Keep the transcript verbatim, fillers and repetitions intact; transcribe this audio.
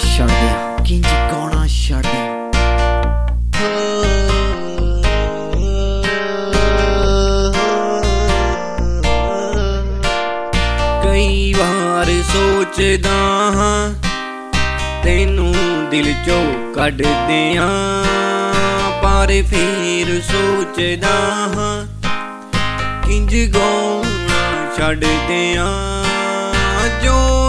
ਛੱਡ ਦਿਆਂ, ਕਿੰਜ ਗਾਉਣਾ ਛੱਡ ਦਿਆਂ। ਕਈ ਵਾਰ ਸੋਚਦਾ ਹਾਂ ਤੈਨੂੰ ਦਿਲ ਚੋਂ ਕੱਢ ਦਿਆਂ, ਪਰ ਫੇਰ ਸੋਚਦਾ ਹਾਂ ਕਿੰਜ ਗਾਉਣਾ ਛੱਡ ਦਿਆਂ। ਜੋ